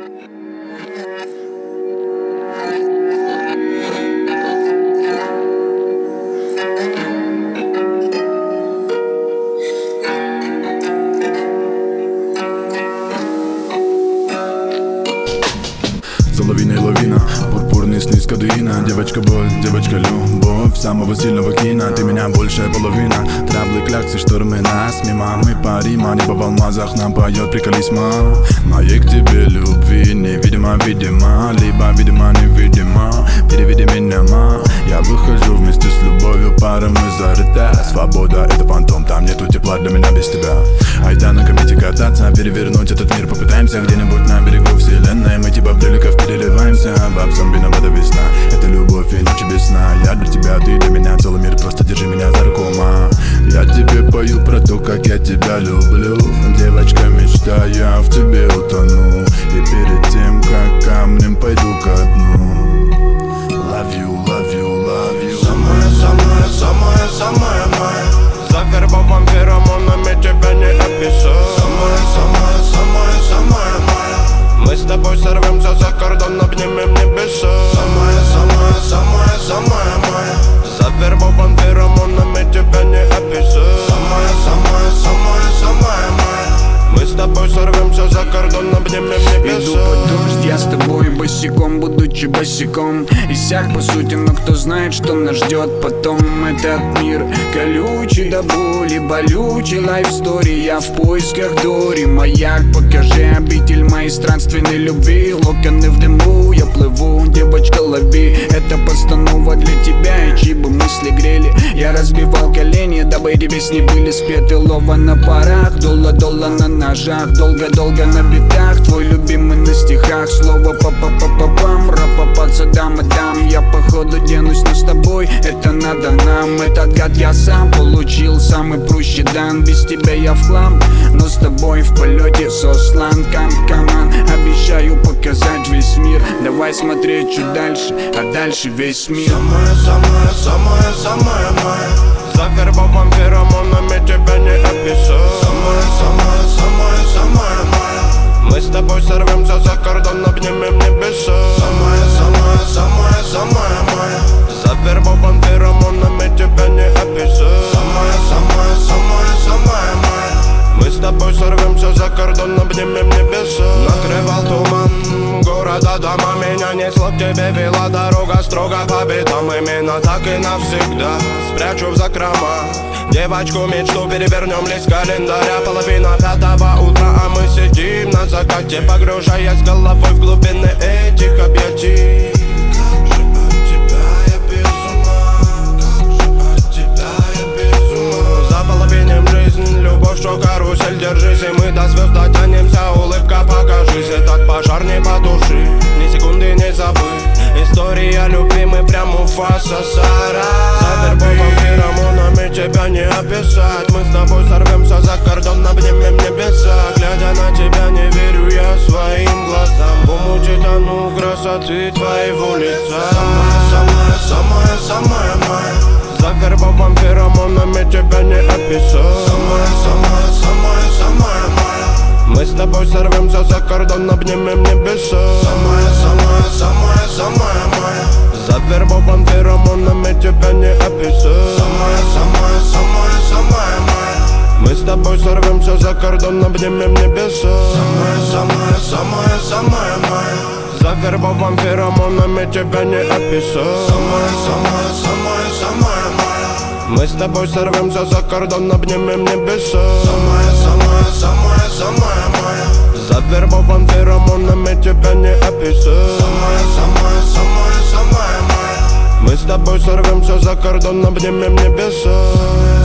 За лавиной лавина, пурпурный сны с кадуина. Девочка боль, девочка любовь самого сильного кино. Ты меня большая половина. Траблы, кляксы, штормы нас мимо. Мы парима, небо в алмазах нам поет приколисма. Моей к тебе любви невидимо, видимо. Либо видимо, невидимо. Переведи меня, ма. Я выхожу вместе с любовью, пара мы зарыта. Свобода — это фантом, там нету тепла для меня без тебя. Айда на комете кататься, перевернуть этот мир попытаемся. Где-нибудь на берегу вселенной мы типа брюликов переливаемся. Бабсом виновата весна, это любовь и ночи без сна. Я для тебя, ты для меня, целый мир, просто держи меня за руку, ма. Я тебе пою про то, как я тебя люблю. Девочка, мечта, я в тебе утону. И перед тем, как камнем пойду ко дну. Love you, love you, love you. Самая, самая, самая, самая моя. Завербован феромонами, тебя не описать. Самая, самая, самая, самая моя. Мы с тобой сорвемся за кордон, обнимем небеса. Самая, самая, самая, самая моя. Завербован феромонами, тебя не описать. Самая, самая, самая, самая моя. Мы с тобой сорвемся за кордон, обнимем небеса. Иду под дождь, я с тобой босиком, будучи босиком. Иссяк по сути, но кто знает, что нас ждет потом. Этот мир колючий до боли, болючий лайфстори. Я в поисках Дори, маяк, покажи обитель моей странственной любви. Локоны в дыму, я плыву, девочка, лови. Это постанова для тебя, и чьи бы мысли грели. Я разбивал колени, дабы эти песни были спеты. Лова на парах, долла на ножах. Долго-долго на битах, твой любимый на стихах. Слово па-па-па-па-пам, ра-па-па, дам. Я походу денусь, но с тобой это надо нам. Этот гад я сам получил, самый прущий дан. Без тебя я в хлам, но с тобой в полете сослан. Каман, обещаю показать весь мир. Давай смотреть чуть дальше, а дальше весь мир. Самая, самая, самая, самая моя. Завербован феромонами, тебя не описать. Самая, самая, самая, самая моя. Мы с тобой сорвемся за кордон, обнимем небеса. Самая, самая, самая, самая моя. Завербован феромонами, тебя не описать. Самая, самая, самая, самая моя. Мы с тобой сорвемся за кордон, обнимем небеса. Накрывал туман города, дома. Меня несло к тебе, вела дорога строго по битам. Именно так и навсегда спрячу в закрома девочку мечту, перевернем лист календаря. Половина пятого утра, а мы сидим на закате, погружаясь головой в глубины этих объятий. Как же от тебя я без ума, как же от тебя я без ума. Заполовиним жизнь, любовь, что карусель, держись, и мы до звезд дотянемся. Улыбка, покажись, этот пожар не потуши, ни секунды не забыть. История любви, мы прям Муфаса, Сара. Завербован феромонами, тебя не описать. Мы с тобой сорвемся за кордон, обнимем небеса. Глядя на тебя, не верю я своим глазам. В умуте тону красоты твоего лица. Самая, самая, самая, самая моя. Завербован феромонами, тебя не описать. Самая, самая, самая, самая моя. Мы с тобой сорвемся за кордон, обнимем небеса. Самая, самая, самая, самая моя. Завербован феромонами, тебя не описать. Самая, самая, самая, самая моя. Мы с тобой сорвемся за кордон, обнимем небеса. Самая, самая, самая, самая моя. Завербован феромонами, тебя не описать. Самая, самая, самая, самая моя. Мы с тобой сорвемся за кордон, обнимем небеса. Самая, самая, самая, самая моя. Завербован феромонами, тебя не описать. Самая, самая, самая, самая моя. Мы с тобой сорвемся за кордон, обнимем небеса.